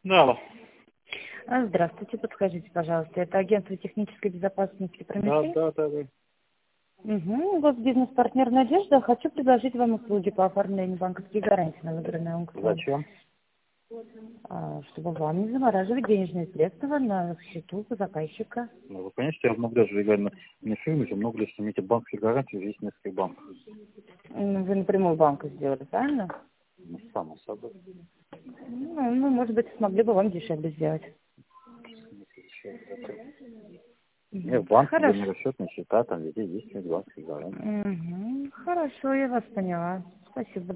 Да, алло. Здравствуйте, подскажите, пожалуйста, это агентство технической безопасности Прометей? Да. Угу. Вот бизнес-партнер Надежда. Хочу предложить вам услуги по оформлению банковских гарантий на выбранный аукцион. Зачем? Чтобы вам не замораживать денежные средства на счету заказчика. Ну, вы понимаете, что я много даже легально не фирме, же много лишь имеете банковские гарантии, здесь несколько банков. Вы напрямую банку сделали, правильно? Ну, само собой. Ну, может быть, смогли бы вам дешевле сделать. Нет, в банке, где Хорошо. на расчетные счета, там везде есть банковские гарантии. Хорошо, я вас поняла. Спасибо.